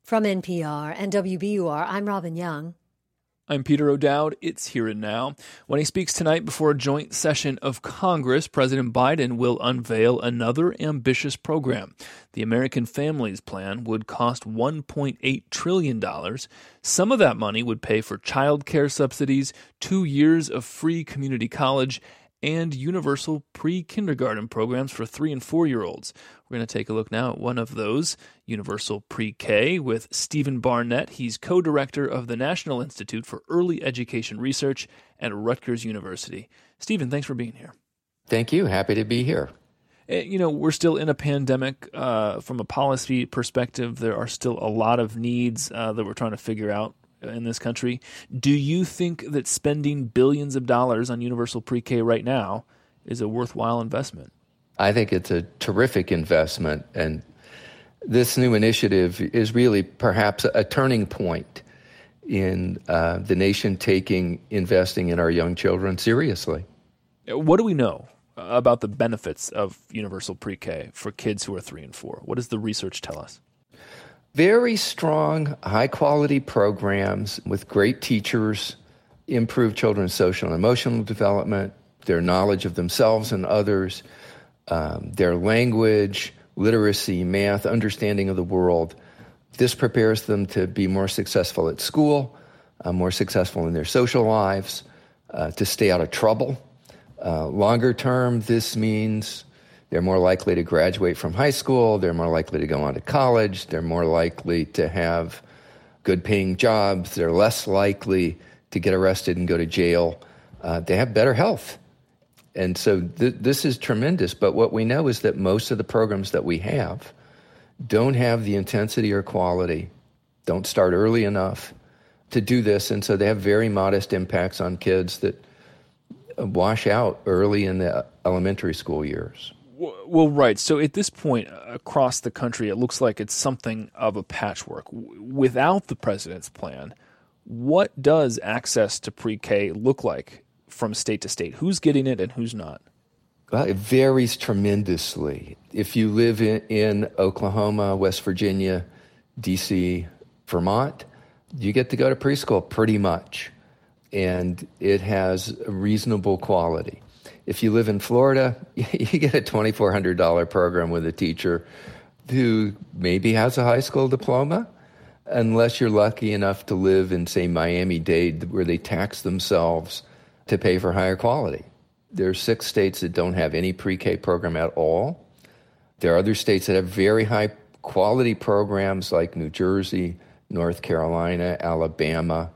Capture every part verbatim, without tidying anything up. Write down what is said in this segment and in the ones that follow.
From N P R and W B U R, I'm Robin Young. I'm Peter O'Dowd. It's Here and Now. When he speaks tonight before a joint session of Congress, President Biden will unveil another ambitious program. The American Families Plan would cost one point eight trillion dollars. Some of that money would pay for child care subsidies, two years of free community college, and universal pre-kindergarten programs for three- and four-year-olds. We're going to take a look now at one of those, Universal Pre-K, with Stephen Barnett. He's co-director of the National Institute for Early Education Research at Rutgers University. Stephen, thanks for being here. Thank you. Happy to be here. You know, we're still in a pandemic. Uh, from a policy perspective, there are still a lot of needs uh, that we're trying to figure out in this country. Do you think that spending billions of dollars on universal pre-K right now is a worthwhile investment? I think it's a terrific investment, and this new initiative is really perhaps a turning point in uh, the nation taking investing in our young children seriously. What do we know about the benefits of universal pre-K for kids who are three and four? What does the research tell us? Very strong, high-quality programs with great teachers improve children's social and emotional development, their knowledge of themselves and others, um, their language, literacy, math, understanding of the world. This prepares them to be more successful at school, uh, more successful in their social lives, uh, to stay out of trouble. Uh, longer term, this means they're more likely to graduate from high school. They're more likely to go on to college. They're more likely to have good-paying jobs. They're less likely to get arrested and go to jail. Uh, they have better health. And so th- this is tremendous. But what we know is that most of the programs that we have don't have the intensity or quality, don't start early enough to do this. And so they have very modest impacts on kids that wash out early in the elementary school years. Well, right. So at this point, across the country, it looks like it's something of a patchwork. Without the president's plan, what does access to pre-K look like from state to state? Who's getting it and who's not? Well, it varies tremendously. If you live in, in Oklahoma, West Virginia, D C, Vermont, you get to go to preschool pretty much, and it has a reasonable quality. If you live in Florida, you get a twenty-four hundred dollars program with a teacher who maybe has a high school diploma, unless you're lucky enough to live in, say, Miami-Dade, where they tax themselves to pay for higher quality. There are six states that don't have any pre-K program at all. There are other states that have very high-quality programs like New Jersey, North Carolina, Alabama,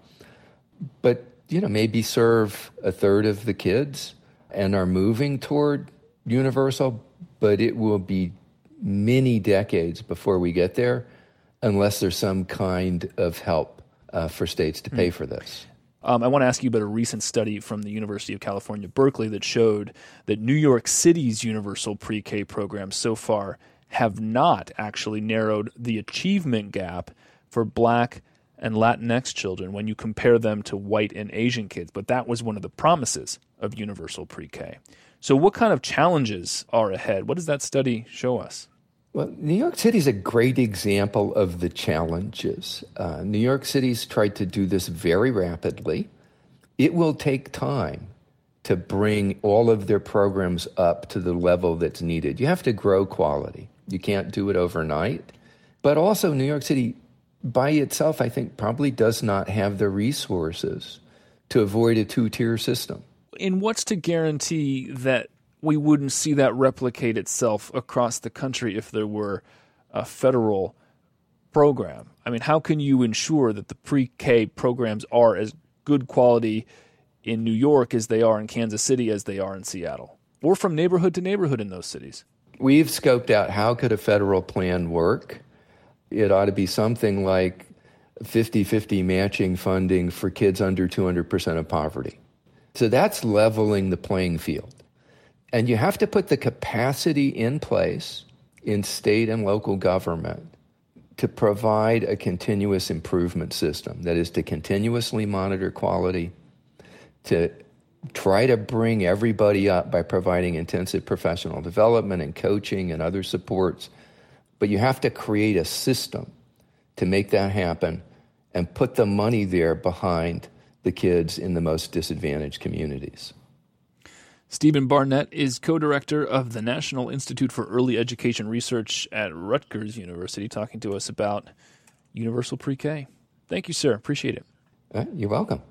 but, you know, maybe serve a third of the kids and are moving toward universal, but it will be many decades before we get there unless there's some kind of help uh, for states to pay mm. for this. Um, I want to ask you about a recent study from the University of California, Berkeley, that showed that New York City's universal pre-K programs so far have not actually narrowed the achievement gap for Black and Latinx children when you compare them to white and Asian kids. But that was one of the promises of universal pre-K. So what kind of challenges are ahead? What does that study show us? Well, New York City is a great example of the challenges. Uh, New York City's tried to do this very rapidly. It will take time to bring all of their programs up to the level that's needed. You have to grow quality. You can't do it overnight. But also, New York City by itself, I think, probably does not have the resources to avoid a two-tier system. And what's to guarantee that we wouldn't see that replicate itself across the country if there were a federal program? I mean, how can you ensure that the pre-K programs are as good quality in New York as they are in Kansas City as they are in Seattle, or from neighborhood to neighborhood in those cities? We've scoped out how could a federal plan work. It ought to be something like fifty-fifty matching funding for kids under two hundred percent of poverty. So that's leveling the playing field. And you have to put the capacity in place in state and local government to provide a continuous improvement system. That is, to continuously monitor quality, to try to bring everybody up by providing intensive professional development and coaching and other supports. But you have to create a system to make that happen and put the money there behind the kids in the most disadvantaged communities. Stephen Barnett is co-director of the National Institute for Early Education Research at Rutgers University, talking to us about universal pre-K. Thank you, sir. Appreciate it. Uh, you're welcome.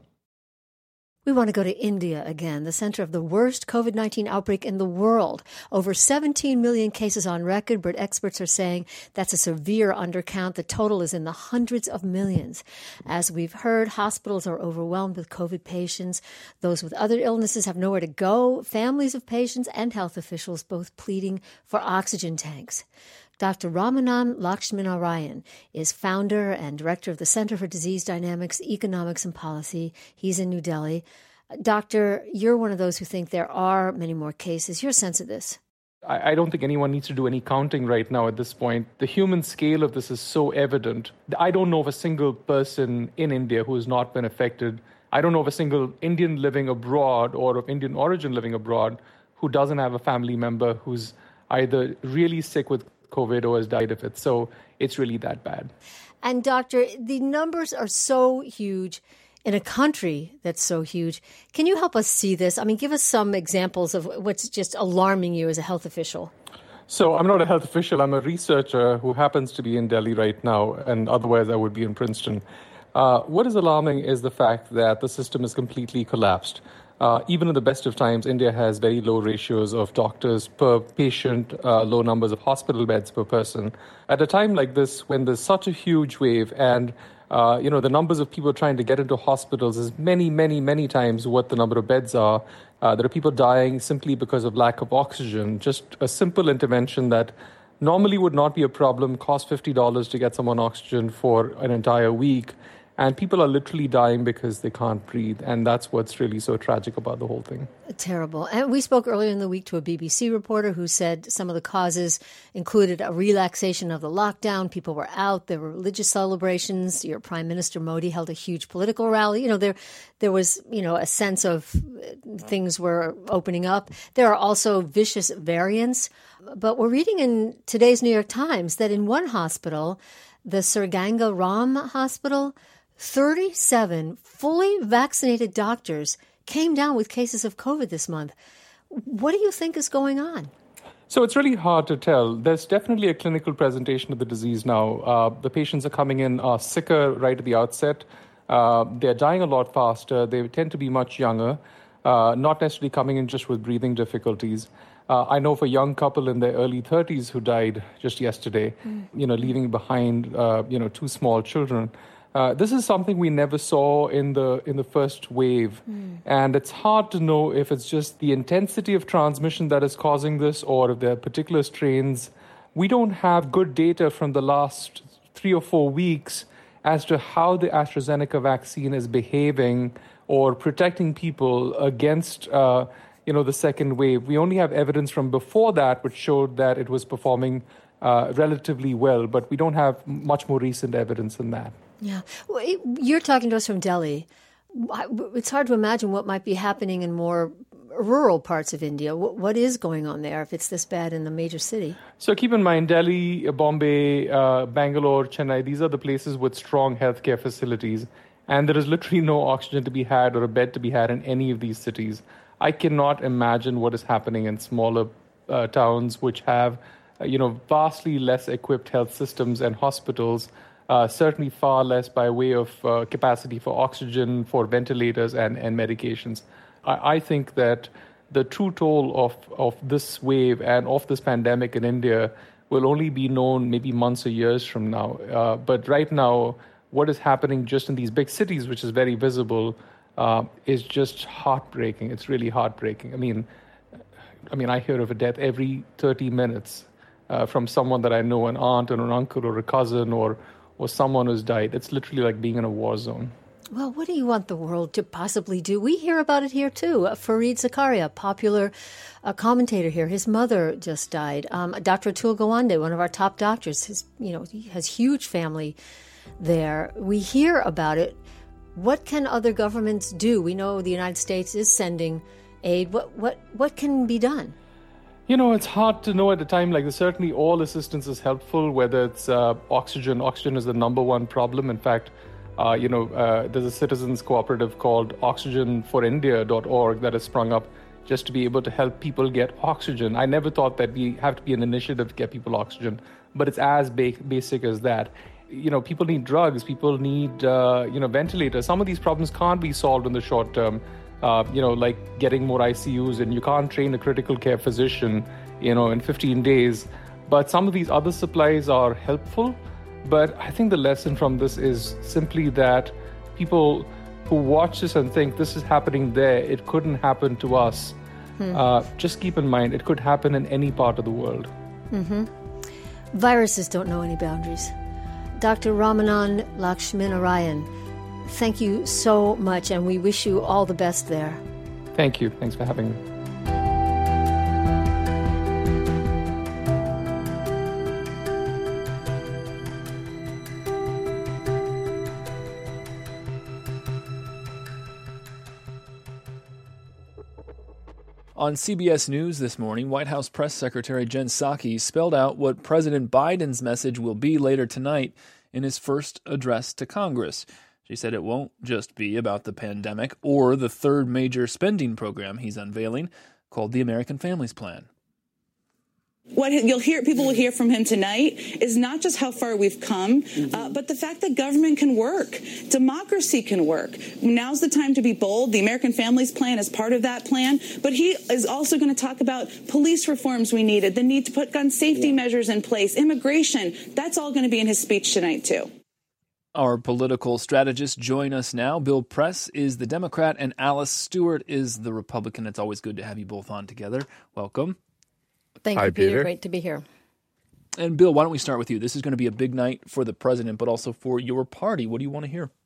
We want to go to India again, the center of the worst COVID nineteen outbreak in the world. Over seventeen million cases on record, but experts are saying that's a severe undercount. The total is in the hundreds of millions. As we've heard, hospitals are overwhelmed with COVID patients. Those with other illnesses have nowhere to go. Families of patients and health officials both pleading for oxygen tanks. Doctor Ramanan Lakshminarayan is founder and director of the Center for Disease Dynamics, Economics and Policy. He's in New Delhi. Doctor, you're one of those who think there are many more cases. Your sense of this? I don't think anyone needs to do any counting right now at this point. The human scale of this is so evident. I don't know of a single person in India who has not been affected. I don't know of a single Indian living abroad or of Indian origin living abroad who doesn't have a family member who's either really sick with COVID or has died of it. So it's really that bad. And doctor, the numbers are so huge in a country that's so huge. Can you help us see this? I mean, give us some examples of what's just alarming you as a health official. So I'm not a health official. I'm a researcher who happens to be in Delhi right now, and otherwise I would be in Princeton. Uh, what is alarming is the fact that the system is completely collapsed. Uh, even in the best of times, India has very low ratios of doctors per patient, uh, low numbers of hospital beds per person. At a time like this, when there's such a huge wave and uh, you know the numbers of people trying to get into hospitals is many, many, many times what the number of beds are. Uh, there are people dying simply because of lack of oxygen. Just a simple intervention that normally would not be a problem, cost fifty dollars to get someone oxygen for an entire week. And people are literally dying because they can't breathe. And that's what's really so tragic about the whole thing. Terrible. And we spoke earlier in the week to a B B C reporter who said some of the causes included a relaxation of the lockdown. People were out. There were religious celebrations. Your Prime Minister Modi held a huge political rally. You know, there there was, you know, a sense of things were opening up. There are also vicious variants. But we're reading in today's New York Times that in one hospital, the Sir Ganga Ram Hospital, thirty-seven fully vaccinated doctors came down with cases of COVID this month. What do you think is going on? So it's really hard to tell. There's definitely a clinical presentation of the disease now. Uh, the patients are coming in are sicker right at the outset. Uh, they're dying a lot faster. They tend to be much younger, uh, not necessarily coming in just with breathing difficulties. Uh, I know of a young couple in their early thirties who died just yesterday, mm. you know, leaving behind, uh, you know, two small children. Uh, this is something we never saw in the in the first wave. Mm. And it's hard to know if it's just the intensity of transmission that is causing this or if there are particular strains. We don't have good data from the last three or four weeks as to how the AstraZeneca vaccine is behaving or protecting people against uh, you know, the second wave. We only have evidence from before that which showed that it was performing uh, relatively well, but we don't have much more recent evidence than that. Yeah. Well, you're talking to us from Delhi. It's hard to imagine what might be happening in more rural parts of India. What is going on there if it's this bad in the major city? So keep in mind, Delhi, Bombay, uh, Bangalore, Chennai, these are the places with strong healthcare facilities. And there is literally no oxygen to be had or a bed to be had in any of these cities. I cannot imagine what is happening in smaller uh, towns which have, uh, you know, vastly less equipped health systems and hospitals. Uh, certainly far less by way of uh, capacity for oxygen, for ventilators and, and medications. I, I think that the true toll of, of this wave and of this pandemic in India will only be known maybe months or years from now. Uh, but right now, what is happening just in these big cities, which is very visible, uh, is just heartbreaking. It's really heartbreaking. I mean, I mean, I hear of a death every thirty minutes uh, from someone that I know, an aunt or an uncle or a cousin or or someone who's died. It's literally like being in a war zone. Well, what do you want the world to possibly do? We hear about it here, too. Uh, Fareed Zakaria, popular uh, commentator here, his mother just died. Um, Doctor Atul Gawande, one of our top doctors, his, you know, he has huge family there. We hear about it. What can other governments do? We know the United States is sending aid. What what what can be done? You know, it's hard to know at a time like this. Certainly all assistance is helpful, whether it's uh, oxygen. Oxygen is the number one problem. In fact, uh, you know, uh, there's a citizens cooperative called oxygen for india dot org that has sprung up just to be able to help people get oxygen. I never thought that we have to be an initiative to get people oxygen, but it's as ba- basic as that. You know, people need drugs, people need, uh, you know, ventilators. Some of these problems can't be solved in the short term. Uh, you know, like getting more I C Us, and you can't train a critical care physician, you know, in fifteen days. But some of these other supplies are helpful. But I think the lesson from this is simply that people who watch this and think this is happening there, it couldn't happen to us. Hmm. Uh, just keep in mind, it could happen in any part of the world. Mm-hmm. Viruses don't know any boundaries. Doctor Ramanan Lakshminarayan, thank you so much, and we wish you all the best there. Thank you. Thanks for having me. On C B S News this morning, White House Press Secretary Jen Psaki spelled out what President Biden's message will be later tonight in his first address to Congress. She said it won't just be about the pandemic or the third major spending program he's unveiling, called the American Families Plan. What you'll hear, people will hear from him tonight is not just how far we've come, mm-hmm. uh, but the fact that government can work. Democracy can work. Now's the time to be bold. The American Families Plan is part of that plan. But he is also going to talk about police reforms we needed, the need to put gun safety yeah. measures in place, immigration. That's all going to be in his speech tonight, too. Our political strategists join us now. Bill Press is the Democrat and Alice Stewart is the Republican. It's always good to have you both on together. Welcome. Thank Hi, you, Peter. Peter. Great to be here. And Bill, why don't we start with you? This is going to be a big night for the president, but also for your party. What do you want to hear?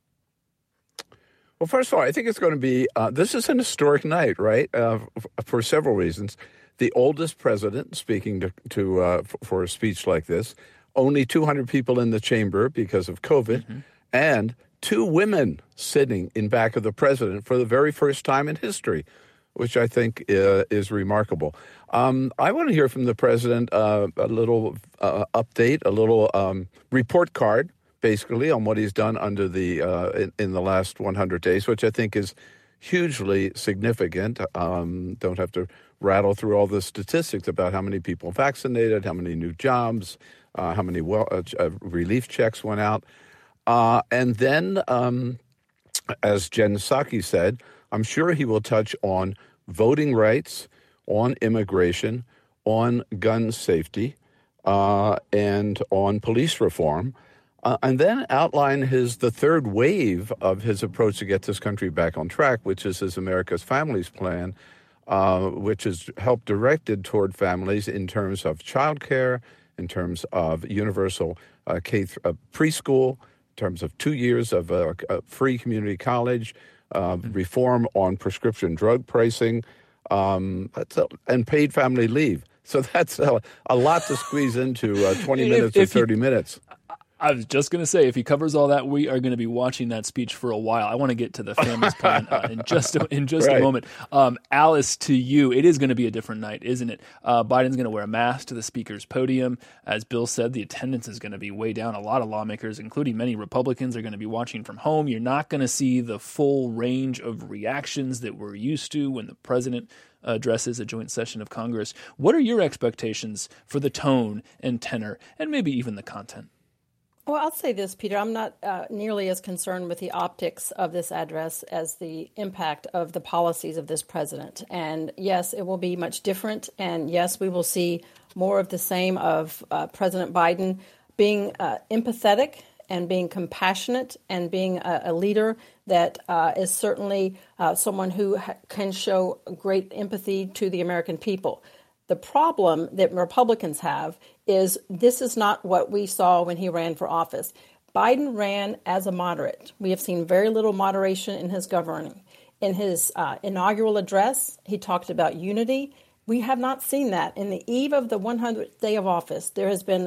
Well, first of all, I think it's going to be, uh, this is an historic night, right, uh, f- for several reasons. The oldest president speaking to, to uh, f- for a speech like this, only two hundred people in the chamber because of COVID, mm-hmm. and two women sitting in back of the president for the very first time in history, which I think uh, is remarkable. Um, I want to hear from the president uh, a little uh, update, a little um, report card, basically, on what he's done under the uh, in, in the last one hundred days, which I think is hugely significant. Um, don't have to rattle through all the statistics about how many people vaccinated, how many new jobs, uh, how many well, uh, uh, relief checks went out. Uh, and then, um, as Jen Psaki said, I'm sure he will touch on voting rights, on immigration, on gun safety, uh, and on police reform, uh, and then outline his the third wave of his approach to get this country back on track, which is his America's Families Plan, uh, which is help directed toward families in terms of childcare, in terms of universal uh, K th- uh, preschool, in terms of two years of uh, uh, free community college, Uh, reform on prescription drug pricing, um, that's a, and paid family leave. So that's a, a lot to squeeze into uh, twenty minutes or thirty minutes. I was just going to say, if he covers all that, we are going to be watching that speech for a while. I want to get to the Families Plan uh, in just a, in just right. a moment. Um, Alice, to you, it is going to be a different night, isn't it? Uh, Biden's going to wear a mask to the speaker's podium. As Bill said, the attendance is going to be way down. A lot of lawmakers, including many Republicans, are going to be watching from home. You're not going to see the full range of reactions that we're used to when the president addresses a joint session of Congress. What are your expectations for the tone and tenor and maybe even the content? Well, I'll say this, Peter. I'm not uh, nearly as concerned with the optics of this address as the impact of the policies of this president. And yes, it will be much different. And yes, we will see more of the same of uh, President Biden being uh, empathetic and being compassionate and being a, a leader that uh, is certainly uh, someone who ha- can show great empathy to the American people. The problem that Republicans have is this is not what we saw when he ran for office. Biden ran as a moderate. We have seen very little moderation in his governing. In his uh, inaugural address, he talked about unity. We have not seen that. In the eve of the one hundredth day of office, there has been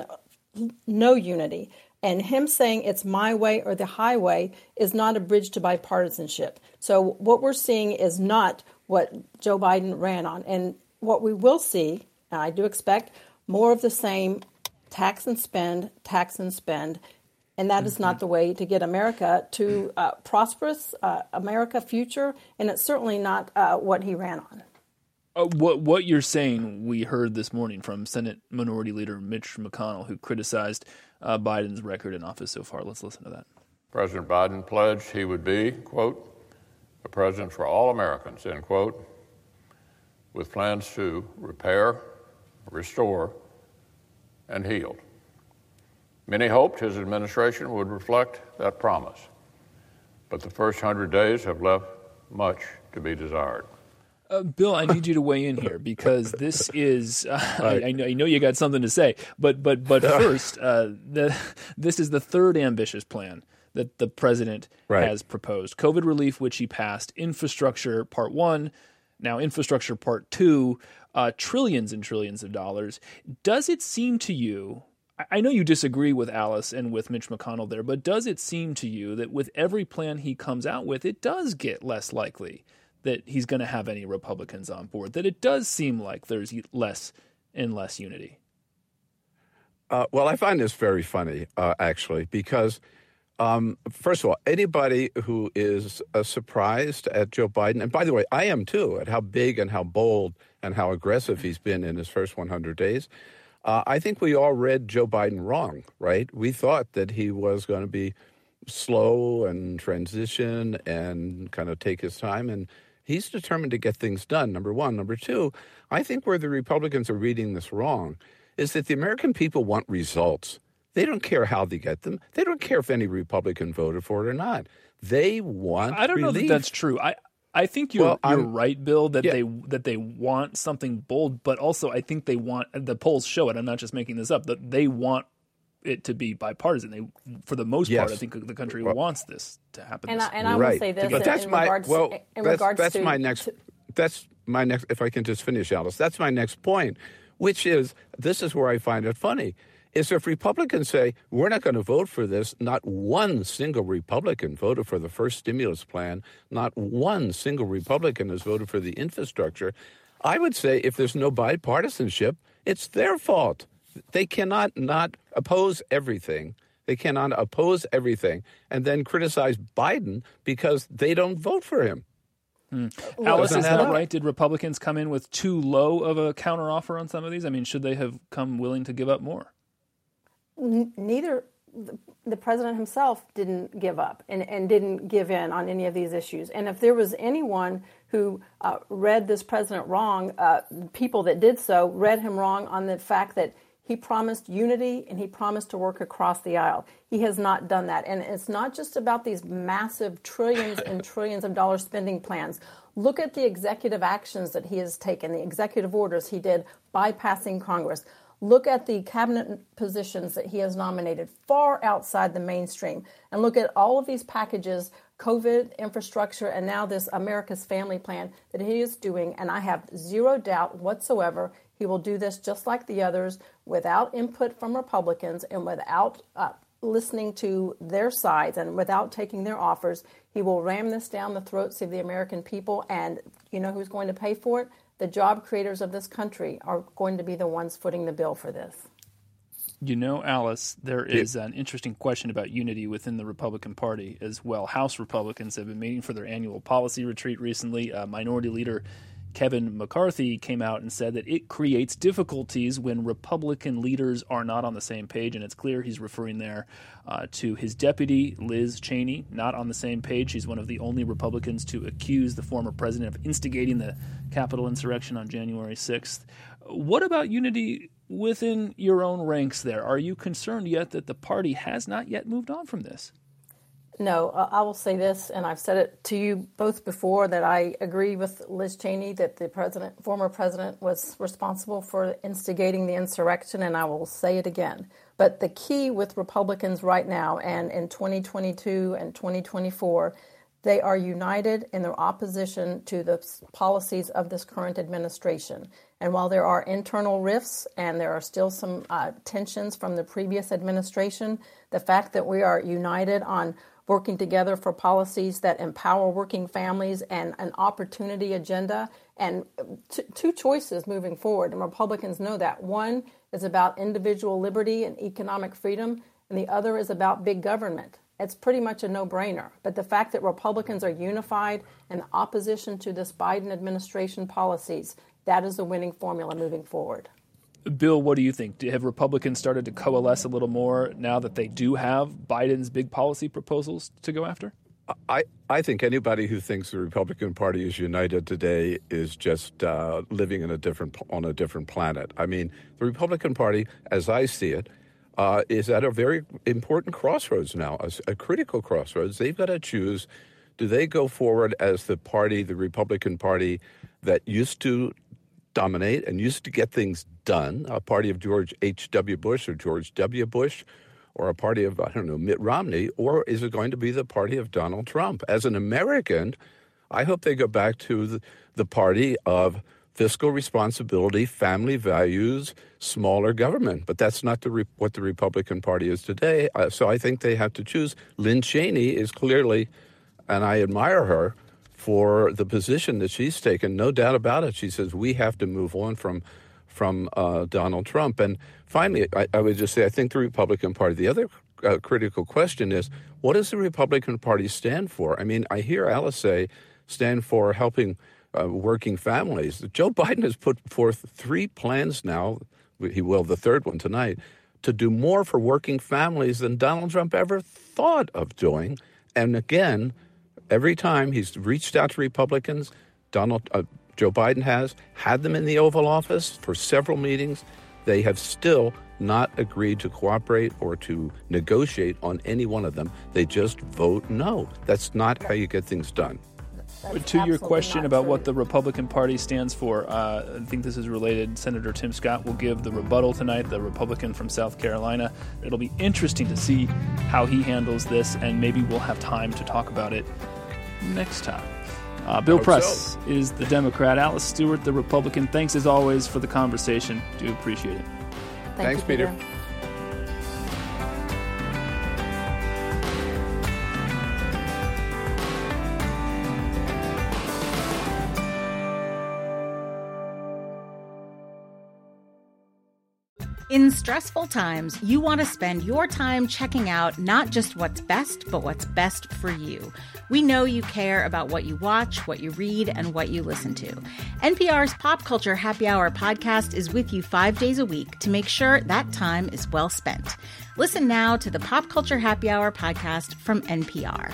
no unity. And him saying it's my way or the highway is not a bridge to bipartisanship. So what we're seeing is not what Joe Biden ran on. And what we will see And I do expect more of the same tax and spend, tax and spend. And that mm-hmm. is not the way to get America to uh, prosperous uh, America future. And it's certainly not uh, what he ran on. Uh, what what you're saying, we heard this morning from Senate Minority Leader Mitch McConnell, who criticized uh, Biden's record in office so far. Let's listen to that. President Biden pledged he would be, quote, a president for all Americans, end quote, with plans to repair, restore, and heal. Many hoped his administration would reflect that promise, but the first hundred days have left much to be desired. Uh, Bill, I need you to weigh in here because this is, uh, I, I, know, I know you got something to say, but but but first, uh, the, this is the third ambitious plan that the president right. has proposed. COVID relief, which he passed, infrastructure part one, now infrastructure part two, uh, trillions and trillions of dollars. Does it seem to you, I know you disagree with Alice and with Mitch McConnell there, but does it seem to you that with every plan he comes out with, it does get less likely that he's going to have any Republicans on board, that it does seem like there's less and less unity? Uh, well, I find this very funny, uh, actually, because, um, first of all, anybody who is uh, surprised at Joe Biden, and by the way, I am too, at how big and how bold and how aggressive he's been in his first one hundred days, uh, I think we all read Joe Biden wrong, right? We thought that he was going to be slow and transition and kind of take his time, and he's determined to get things done, number one. Number two, I think where the Republicans are reading this wrong is that the American people want results. They don't care how they get them. They don't care if any Republican voted for it or not. They want I don't relief. know that that's true. I, I think you're, well, you're right, Bill, that yeah. they that they want something bold, but also I think they want, the polls show it, I'm not just making this up, that they want it to be bipartisan. They, for the most yes. part, I think the country well, wants this to happen. And I, and I right. will say this, but that's in my, regards, well, in that's, regards that's to, my next, to, that's my next, if I can just finish, Alice, that's my next point, which is, this is where I find it funny, is if Republicans say, we're not going to vote for this, not one single Republican voted for the first stimulus plan, not one single Republican has voted for the infrastructure, I would say if there's no bipartisanship, it's their fault. They cannot not oppose everything. They cannot oppose everything and then criticize Biden because they don't vote for him. Hmm. Alice, is that right? Did Republicans come in with too low of a counteroffer on some of these? I mean, should they have come willing to give up more? Neither. The president himself didn't give up and, and didn't give in on any of these issues. And if there was anyone who uh, read this president wrong, uh, people that did so read him wrong on the fact that he promised unity and he promised to work across the aisle. He has not done that. And it's not just about these massive trillions and trillions of dollars spending plans. Look at the executive actions that he has taken, the executive orders he did bypassing Congress. Look at the cabinet positions that he has nominated far outside the mainstream. And look at all of these packages, COVID, infrastructure, and now this America's Family Plan that he is doing. And I have zero doubt whatsoever he will do this just like the others without input from Republicans and without uh, listening to their sides and without taking their offers. He will ram this down the throats of the American people. And you know who's going to pay for it? The job creators of this country are going to be the ones footing the bill for this. You know, Alice, there is an interesting question about unity within the Republican Party as well. House Republicans have been meeting for their annual policy retreat recently. Uh, Minority Leader Kevin McCarthy came out and said that it creates difficulties when Republican leaders are not on the same page, and it's clear he's referring there uh, to his deputy, Liz Cheney, not on the same page. She's one of the only Republicans to accuse the former president of instigating the Capitol insurrection on January sixth. What about unity within your own ranks there? Are you concerned yet that the party has not yet moved on from this? No, I will say this, and I've said it to you both before, that I agree with Liz Cheney that the president, former president was responsible for instigating the insurrection, and I will say it again. But the key with Republicans right now and in twenty twenty-two and twenty twenty-four, They are united in their opposition to the policies of this current administration. And while there are internal rifts and there are still some uh, tensions from the previous administration, the fact that we are united on working together for policies that empower working families and an opportunity agenda and t- two choices moving forward. And Republicans know that. One is about individual liberty and economic freedom, and the other is about big government. It's pretty much a no-brainer. But the fact that Republicans are unified in opposition to this Biden administration policies, that is the winning formula moving forward. Bill, what do you think? Have Republicans started to coalesce a little more now that they do have Biden's big policy proposals to go after? I, I think anybody who thinks the Republican Party is united today is just uh, living in a different on a different planet. I mean, the Republican Party, as I see it, uh, is at a very important crossroads now, a, a critical crossroads. They've got to choose: do they go forward as the party, the Republican Party, that used to dominate and used to get things done, a party of George H W. Bush or George W. Bush, or a party of, I don't know, Mitt Romney, or is it going to be the party of Donald Trump? As an American, I hope they go back to the, the party of fiscal responsibility, family values, smaller government. But that's not the re- what the Republican Party is today. Uh, so I think they have to choose. Lynn Cheney is clearly, and I admire her for the position that she's taken, no doubt about it. She says we have to move on from from uh, Donald Trump. And finally, I, I would just say I think the Republican Party, the other uh, critical question is, what does the Republican Party stand for? I mean, I hear Alice say stand for helping uh, working families. Joe Biden has put forth three plans now, he will the third one tonight, to do more for working families than Donald Trump ever thought of doing. And again, every time he's reached out to Republicans, Donald uh, Joe Biden has had them in the Oval Office for several meetings. They have still not agreed to cooperate or to negotiate on any one of them. They just vote no. That's not how you get things done. But to your question about true. what the Republican Party stands for, uh, I think this is related. Senator Tim Scott will give the rebuttal tonight, the Republican from South Carolina. It'll be interesting to see how he handles this, and maybe we'll have time to talk about it next time. Uh, Bill Press so. is the Democrat. Alice Stewart, the Republican. Thanks, as always, for the conversation. Do appreciate it. Thank Thanks, you, Peter. Peter. In stressful times, you want to spend your time checking out not just what's best, but what's best for you. We know you care about what you watch, what you read, and what you listen to. N P R's Pop Culture Happy Hour podcast is with you five days a week to make sure that time is well spent. Listen now to the Pop Culture Happy Hour podcast from N P R.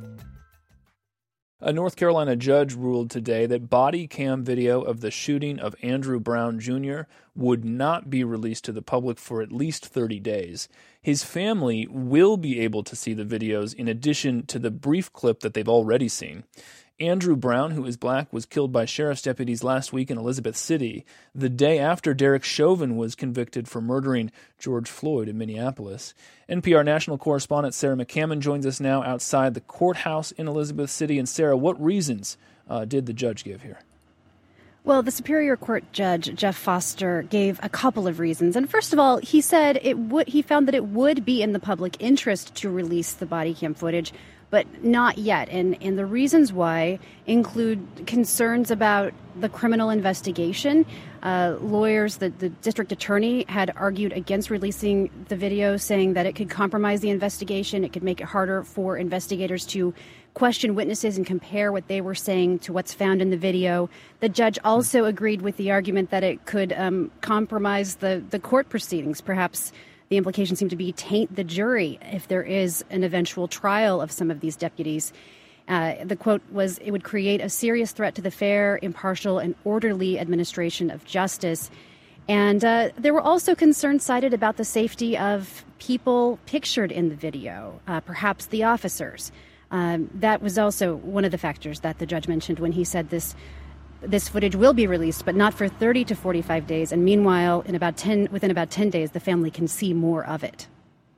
A North Carolina judge ruled today that body cam video of the shooting of Andrew Brown Junior would not be released to the public for at least thirty days. His family will be able to see the videos in addition to the brief clip that they've already seen. Andrew Brown, who is black, was killed by sheriff's deputies last week in Elizabeth City, the day after Derek Chauvin was convicted for murdering George Floyd in Minneapolis. N P R national correspondent Sarah McCammon joins us now outside the courthouse in Elizabeth City. And Sarah, what reasons uh, did the judge give here? Well, the Superior Court Judge, Jeff Foster, gave a couple of reasons. And first of all, he said it would, he found that it would be in the public interest to release the body cam footage, but not yet. And, and the reasons why include concerns about the criminal investigation. Uh, lawyers, the, the district attorney had argued against releasing the video, saying that it could compromise the investigation. It could make it harder for investigators to question witnesses and compare what they were saying to what's found in the video. The judge also agreed with the argument that it could um, compromise the, the court proceedings. Perhaps the implication seemed to be taint the jury if there is an eventual trial of some of these deputies. Uh, the quote was, it would create a serious threat to the fair, impartial, and orderly administration of justice. And uh, there were also concerns cited about the safety of people pictured in the video, uh, perhaps the officers. Um, that was also one of the factors that the judge mentioned when he said this this footage will be released, but not for thirty to forty-five days. And meanwhile, in about ten, within about ten days, the family can see more of it.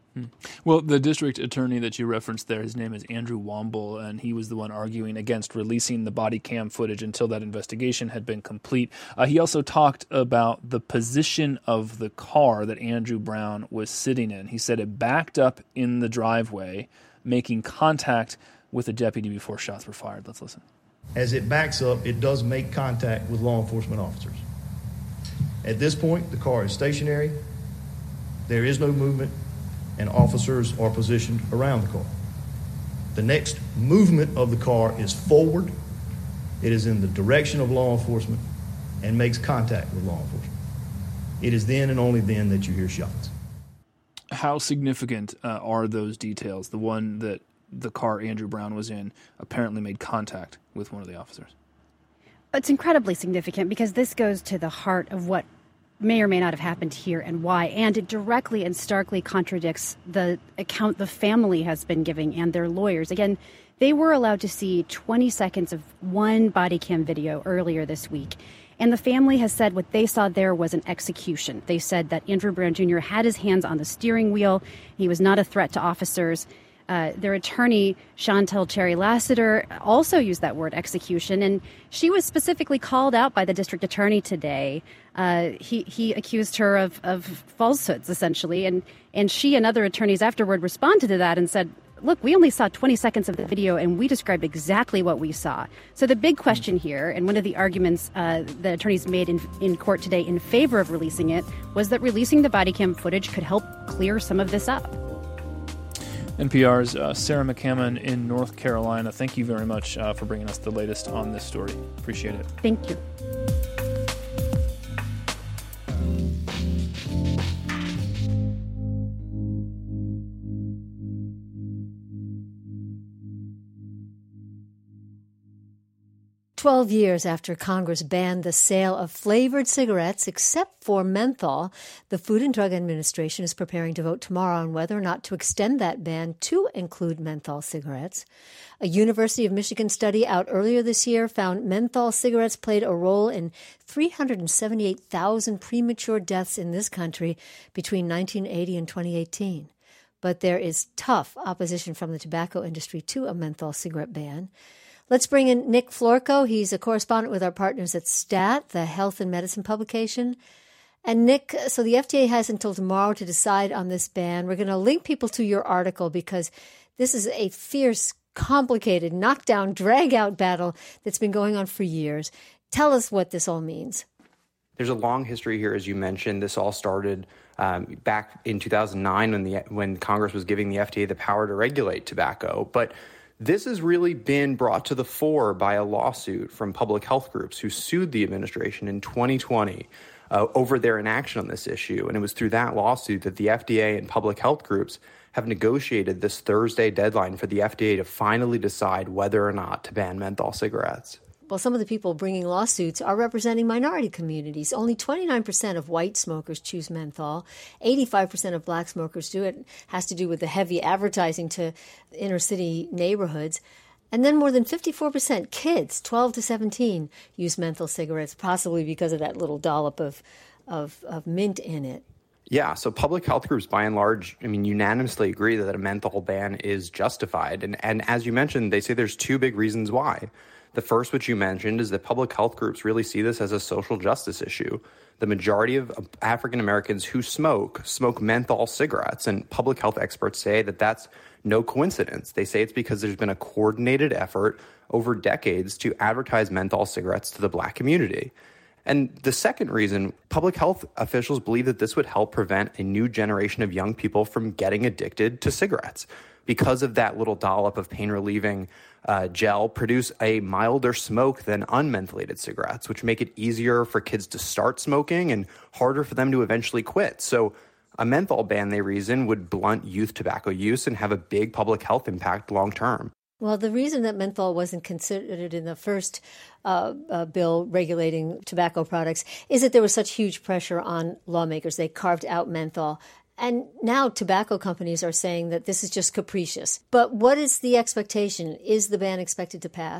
Well, the district attorney that you referenced there, his name is Andrew Womble, and he was the one arguing against releasing the body cam footage until that investigation had been complete. Uh, he also talked about the position of the car that Andrew Brown was sitting in. He said it backed up in the driveway, making contact with a deputy before shots were fired. Let's listen. As it backs up, it does make contact with law enforcement officers. At this point, the car is stationary. There is no movement, and officers are positioned around the car. The next movement of the car is forward. It is in the direction of law enforcement and makes contact with law enforcement. It is then and only then that you hear shots. How significant uh, are those details? The one that the car Andrew Brown was in apparently made contact with one of the officers. It's incredibly significant because this goes to the heart of what may or may not have happened here and why, and it directly and starkly contradicts the account the family has been giving and their lawyers. Again, they were allowed to see twenty seconds of one body cam video earlier this week, and the family has said what they saw there was an execution. They said that Andrew Brown Junior had his hands on the steering wheel. He was not a threat to officers. Uh, their attorney, Chantel Cherry Lassiter, also used that word execution, and she was specifically called out by the district attorney today. Uh, he, he accused her of, of falsehoods, essentially, and, and she and other attorneys afterward responded to that and said, look, we only saw twenty seconds of the video, and we described exactly what we saw. So the big question here, and one of the arguments uh, the attorneys made in, in court today in favor of releasing it, was that releasing the body cam footage could help clear some of this up. N P R's uh, Sarah McCammon in North Carolina. Thank you very much uh, for bringing us the latest on this story. Appreciate it. Thank you. Twelve years after Congress banned the sale of flavored cigarettes except for menthol, the Food and Drug Administration is preparing to vote tomorrow on whether or not to extend that ban to include menthol cigarettes. A University of Michigan study out earlier this year found menthol cigarettes played a role in three hundred seventy-eight thousand premature deaths in this country between nineteen eighty and twenty eighteen. But there is tough opposition from the tobacco industry to a menthol cigarette ban. Let's bring in Nick Florco. He's a correspondent with our partners at STAT, the health and medicine publication. And Nick, so the F D A has until tomorrow to decide on this ban. We're going to link people to your article because this is a fierce, complicated, knockdown, drag-out battle that's been going on for years. Tell us what this all means. There's a long history here, as you mentioned. This all started um, back in two thousand nine when the when Congress was giving the F D A the power to regulate tobacco. But this has really been brought to the fore by a lawsuit from public health groups who sued the administration in twenty twenty uh, over their inaction on this issue. And it was through that lawsuit that the F D A and public health groups have negotiated this Thursday deadline for the F D A to finally decide whether or not to ban menthol cigarettes. Well, some of the people bringing lawsuits are representing minority communities. Only twenty-nine percent of white smokers choose menthol. eighty-five percent of black smokers do. It has to do with the heavy advertising to inner city neighborhoods. And then more than fifty-four percent kids, twelve to seventeen, use menthol cigarettes, possibly because of that little dollop of, of, of mint in it. Yeah, so public health groups, by and large, I mean, unanimously agree that a menthol ban is justified. And, and as you mentioned, they say there's two big reasons why. The first, which you mentioned, is that public health groups really see this as a social justice issue. The majority of African Americans who smoke, smoke menthol cigarettes, and public health experts say that that's no coincidence. They say it's because there's been a coordinated effort over decades to advertise menthol cigarettes to the black community. And the second reason, public health officials believe that this would help prevent a new generation of young people from getting addicted to cigarettes. Because of that little dollop of pain-relieving uh, gel, produce a milder smoke than unmentholated cigarettes, which make it easier for kids to start smoking and harder for them to eventually quit. So a menthol ban, they reason, would blunt youth tobacco use and have a big public health impact long-term. Well, the reason that menthol wasn't considered in the first uh, uh, bill regulating tobacco products is that there was such huge pressure on lawmakers. They carved out menthol. And now tobacco companies are saying that this is just capricious. But what is the expectation? Is the ban expected to pass?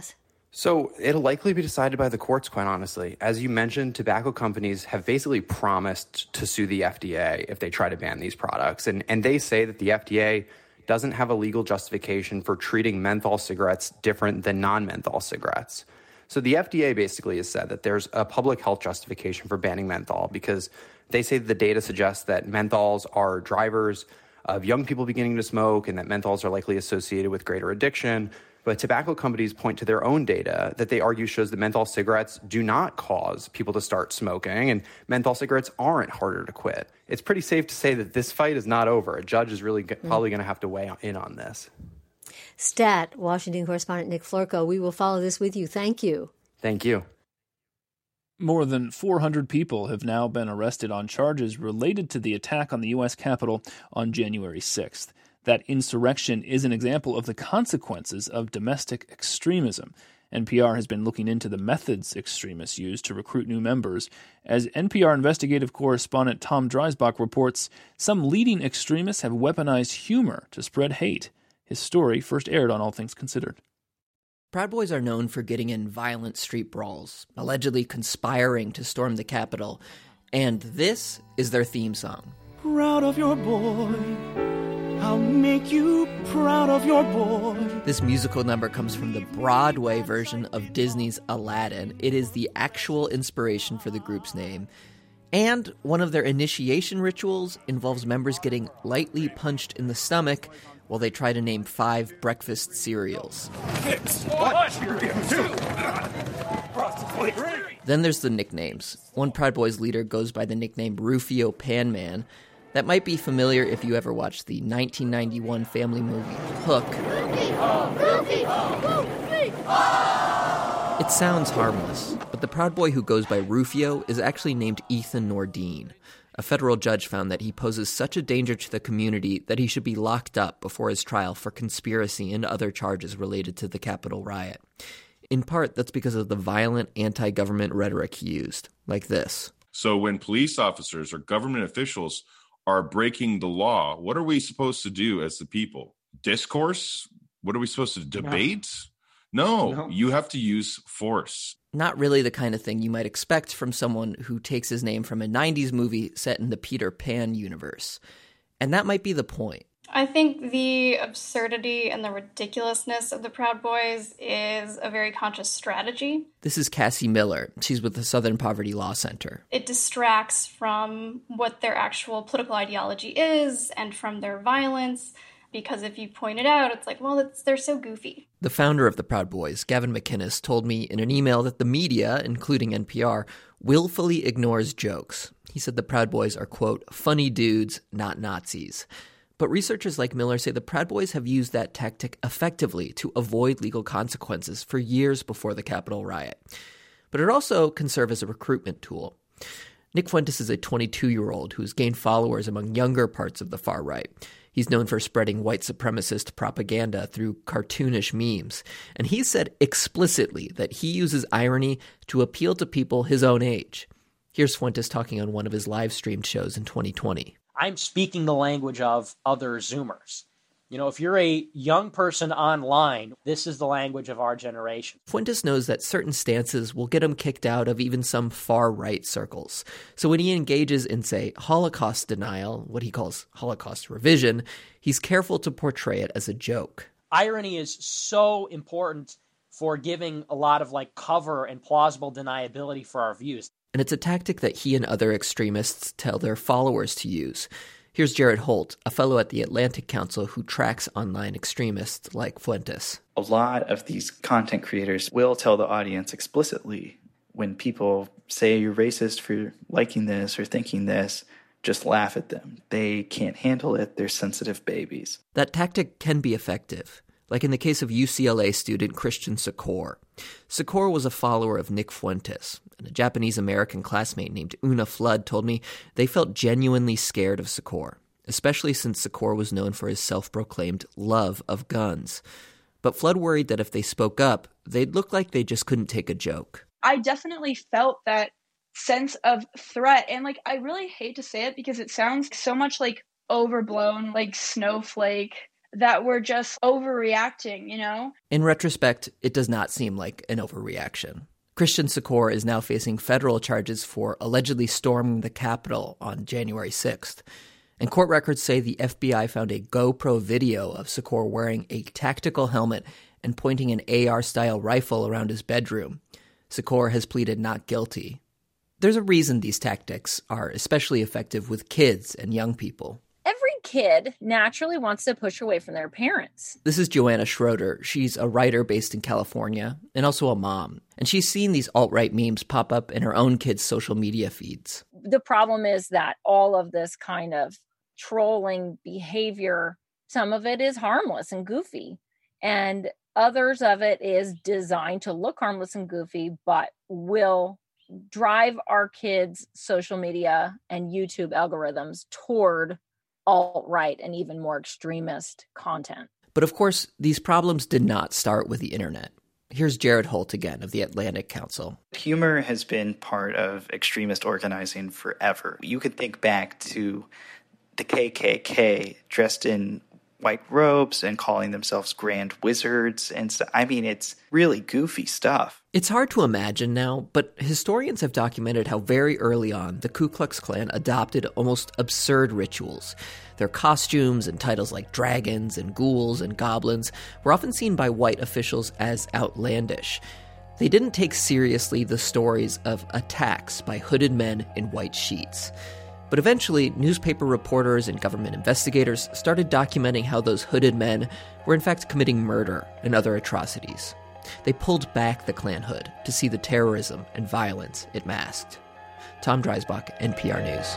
So it'll likely be decided by the courts, quite honestly. As you mentioned, tobacco companies have basically promised to sue the F D A if they try to ban these products. And, and they say that the F D A doesn't have a legal justification for treating menthol cigarettes different than non-menthol cigarettes. So the F D A basically has said that there's a public health justification for banning menthol because they say that the data suggests that menthols are drivers of young people beginning to smoke and that menthols are likely associated with greater addiction. But tobacco companies point to their own data that they argue shows that menthol cigarettes do not cause people to start smoking, and menthol cigarettes aren't harder to quit. It's pretty safe to say that this fight is not over. A judge is really mm. probably going to have to weigh in on this. Stat, Washington correspondent Nick Florko, we will follow this with you. Thank you. Thank you. More than four hundred people have now been arrested on charges related to the attack on the U S Capitol on January sixth. That insurrection is an example of the consequences of domestic extremism. N P R has been looking into the methods extremists use to recruit new members. As N P R investigative correspondent Tom Dreisbach reports, some leading extremists have weaponized humor to spread hate. His story first aired on All Things Considered. Proud Boys are known for getting in violent street brawls, allegedly conspiring to storm the Capitol, and this is their theme song. Proud of your boy, I'll make you proud of your boy. This musical number comes from the Broadway version of Disney's Aladdin. It is the actual inspiration for the group's name. And one of their initiation rituals involves members getting lightly punched in the stomach while they try to name five breakfast cereals. Six, one, two, Then there's the nicknames. One Proud Boys leader goes by the nickname Rufio Panman. That might be familiar if you ever watched the nineteen ninety-one family movie Hook. Rufio, Rufio, Rufio. It sounds harmless, but the Proud Boy who goes by Rufio is actually named Ethan Nordine. A federal judge found that he poses such a danger to the community that he should be locked up before his trial for conspiracy and other charges related to the Capitol riot. In part, that's because of the violent anti-government rhetoric he used, like this. So when police officers or government officials are breaking the law, what are we supposed to do as the people? Discourse? What are we supposed to debate? No, no, you have to use force. Not really the kind of thing you might expect from someone who takes his name from a nineties movie set in the Peter Pan universe. And that might be the point. I think the absurdity and the ridiculousness of the Proud Boys is a very conscious strategy. This is Cassie Miller. She's with the Southern Poverty Law Center. It distracts from what their actual political ideology is and from their violence, because if you point it out, it's like, well, it's, they're so goofy. The founder of the Proud Boys, Gavin McInnes, told me in an email that the media, including N P R, willfully ignores jokes. He said the Proud Boys are, quote, funny dudes, not Nazis. But researchers like Miller say the Proud Boys have used that tactic effectively to avoid legal consequences for years before the Capitol riot. But it also can serve as a recruitment tool. Nick Fuentes is a twenty-two-year-old who's gained followers among younger parts of the far right. He's known for spreading white supremacist propaganda through cartoonish memes. And he said explicitly that he uses irony to appeal to people his own age. Here's Fuentes talking on one of his live-streamed shows in twenty twenty. I'm speaking the language of other Zoomers. You know, if you're a young person online, this is the language of our generation. Fuentes knows that certain stances will get him kicked out of even some far-right circles. So when he engages in, say, Holocaust denial, what he calls Holocaust revision, he's careful to portray it as a joke. Irony is so important for giving a lot of, like, cover and plausible deniability for our views. And it's a tactic that he and other extremists tell their followers to use. Here's Jared Holt, a fellow at the Atlantic Council who tracks online extremists like Fuentes. A lot of these content creators will tell the audience explicitly when people say you're racist for liking this or thinking this, just laugh at them. They can't handle it. They're sensitive babies. That tactic can be effective, like in the case of U C L A student Christian Secor. Secor was a follower of Nick Fuentes, and a Japanese-American classmate named Una Flood told me they felt genuinely scared of Secor, especially since Secor was known for his self-proclaimed love of guns. But Flood worried that if they spoke up, they'd look like they just couldn't take a joke. I definitely felt that sense of threat, and like I really hate to say it because it sounds so much like overblown, like snowflake that we're just overreacting, you know? In retrospect, it does not seem like an overreaction. Christian Secor is now facing federal charges for allegedly storming the Capitol on January sixth. And court records say the F B I found a GoPro video of Secor wearing a tactical helmet and pointing an A R-style rifle around his bedroom. Secor has pleaded not guilty. There's a reason these tactics are especially effective with kids and young people. Every kid naturally wants to push away from their parents. This is Joanna Schroeder. She's a writer based in California and also a mom. And she's seen these alt-right memes pop up in her own kids' social media feeds. The problem is that all of this kind of trolling behavior, some of it is harmless and goofy, and others of it is designed to look harmless and goofy, but will drive our kids' social media and YouTube algorithms toward alt-right and even more extremist content. But of course, these problems did not start with the internet. Here's Jared Holt again of the Atlantic Council. Humor has been part of extremist organizing forever. You could think back to the K K K dressed in white robes and calling themselves grand wizards. And so, I mean, it's really goofy stuff. It's hard to imagine now, but historians have documented how very early on the Ku Klux Klan adopted almost absurd rituals. Their costumes and titles like dragons and ghouls and goblins were often seen by white officials as outlandish. They didn't take seriously the stories of attacks by hooded men in white sheets. But eventually, newspaper reporters and government investigators started documenting how those hooded men were in fact committing murder and other atrocities. They pulled back the Klan hood to see the terrorism and violence it masked. Tom Dreisbach, N P R News.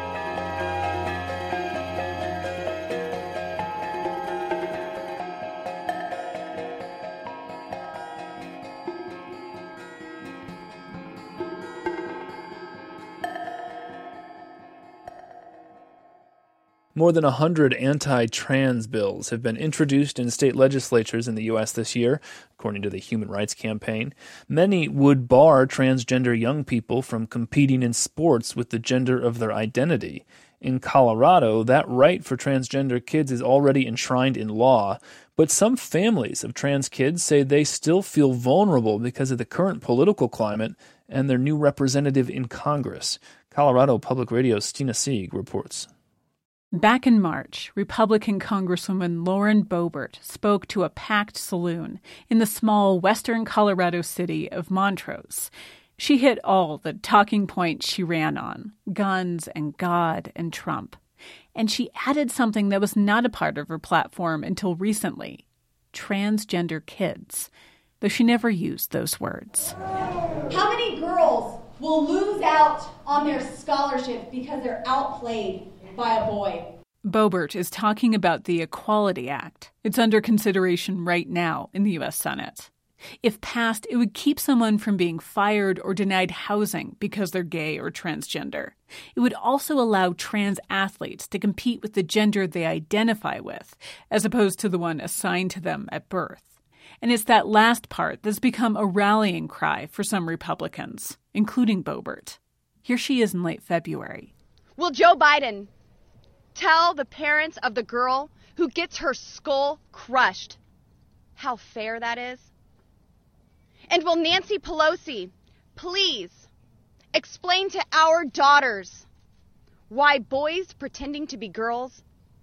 More than one hundred anti-trans bills have been introduced in state legislatures in the U S this year, according to the Human Rights Campaign. Many would bar transgender young people from competing in sports with the gender of their identity. In Colorado, that right for transgender kids is already enshrined in law, but some families of trans kids say they still feel vulnerable because of the current political climate and their new representative in Congress. Colorado Public Radio's Stina Sieg reports. Back in March, Republican Congresswoman Lauren Boebert spoke to a packed saloon in the small western Colorado city of Montrose. She hit all the talking points she ran on, guns and God and Trump. And she added something that was not a part of her platform until recently, transgender kids, though she never used those words. How many girls will lose out on their scholarship because they're outplayed by a boy? Boebert is talking about the Equality Act. It's under consideration right now in the U S Senate. If passed, it would keep someone from being fired or denied housing because they're gay or transgender. It would also allow trans athletes to compete with the gender they identify with, as opposed to the one assigned to them at birth. And it's that last part that's become a rallying cry for some Republicans, including Boebert. Here she is in late February. Will Joe Biden tell the parents of the girl who gets her skull crushed how fair that is? And will Nancy Pelosi please explain to our daughters why boys pretending to be girls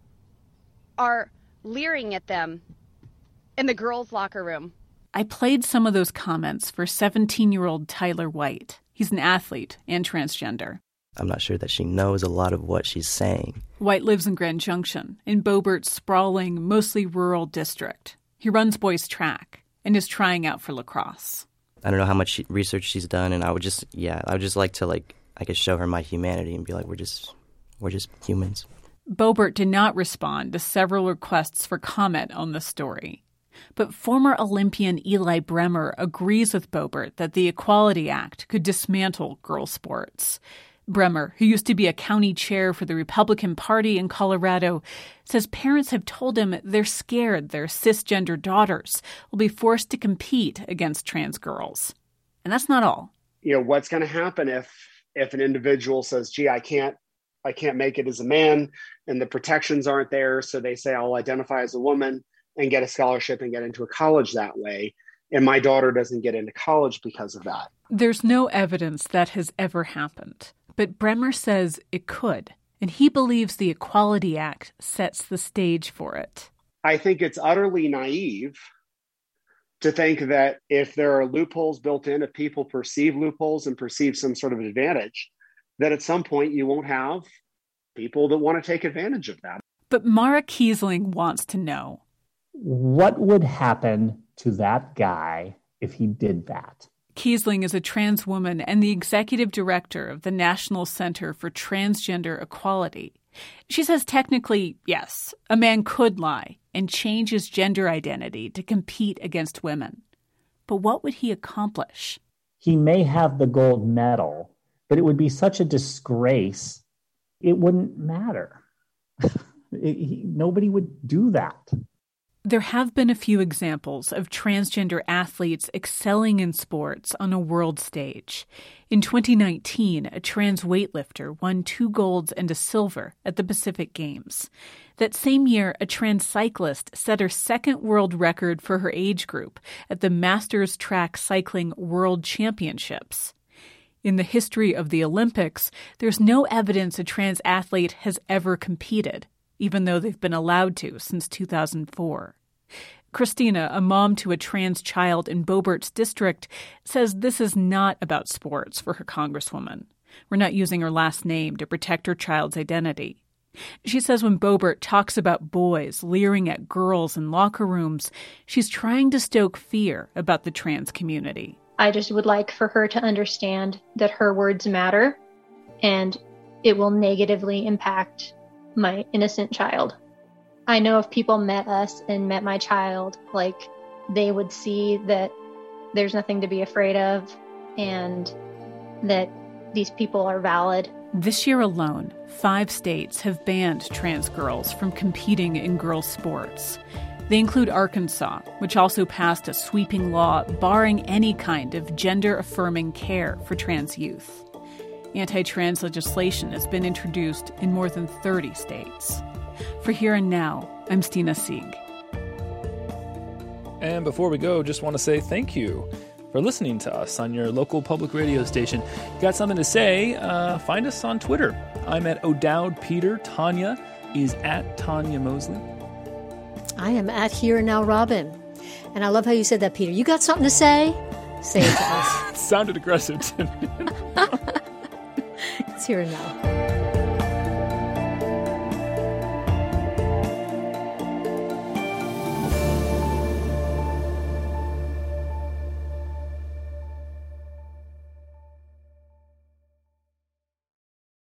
are leering at them in the girls' locker room? I played some of those comments for seventeen-year-old Tyler White. He's an athlete and transgender. I'm not sure that she knows a lot of what she's saying. White lives in Grand Junction, in Boebert's sprawling, mostly rural district. He runs boys track and is trying out for lacrosse. I don't know how much she, research she's done, and I would just, yeah, I would just like to, like, I could show her my humanity and be like, we're just, we're just humans. Boebert did not respond to several requests for comment on the story. But former Olympian Eli Bremer agrees with Boebert that the Equality Act could dismantle girls' sports. Bremer, who used to be a county chair for the Republican Party in Colorado, says parents have told him they're scared their cisgender daughters will be forced to compete against trans girls. And that's not all. You know, what's going to happen if if an individual says, gee, I can't I can't make it as a man and the protections aren't there. So they say I'll identify as a woman and get a scholarship and get into a college that way. And my daughter doesn't get into college because of that. There's no evidence that has ever happened, but Bremer says it could, and he believes the Equality Act sets the stage for it. I think it's utterly naive to think that if there are loopholes built in, if people perceive loopholes and perceive some sort of advantage, that at some point you won't have people that want to take advantage of that. But Mara Kiesling wants to know. What would happen to that guy if he did that? Kiesling is a trans woman and the executive director of the National Center for Transgender Equality. She says technically, yes, a man could lie and change his gender identity to compete against women. But what would he accomplish? He may have the gold medal, but it would be such a disgrace, it wouldn't matter. it, he, nobody would do that. There have been a few examples of transgender athletes excelling in sports on a world stage. In twenty nineteen, a trans weightlifter won two golds and a silver at the Pacific Games. That same year, a trans cyclist set her second world record for her age group at the Masters Track Cycling World Championships. In the history of the Olympics, there's no evidence a trans athlete has ever competed, even though they've been allowed to since two thousand four. Christina, a mom to a trans child in Boebert's district, says this is not about sports for her congresswoman. We're not using her last name to protect her child's identity. She says when Boebert talks about boys leering at girls in locker rooms, she's trying to stoke fear about the trans community. I just would like for her to understand that her words matter and it will negatively impact my innocent child. I know if people met us and met my child, like, they would see that there's nothing to be afraid of and that these people are valid. This year alone, five states have banned trans girls from competing in girls' sports. They include Arkansas, which also passed a sweeping law barring any kind of gender-affirming care for trans youth. Anti-trans legislation has been introduced in more than thirty states. For Here and Now, I'm Stina Sieg. And before we go, just want to say thank you for listening to us on your local public radio station. Got something to say? Uh, find us on Twitter. I'm at O'Dowd Peter. Tanya is at Tanya Mosley. I am at Here and Now Robin. And I love how you said that, Peter. You got something to say? Say it to us. It sounded aggressive. It's Here and Now.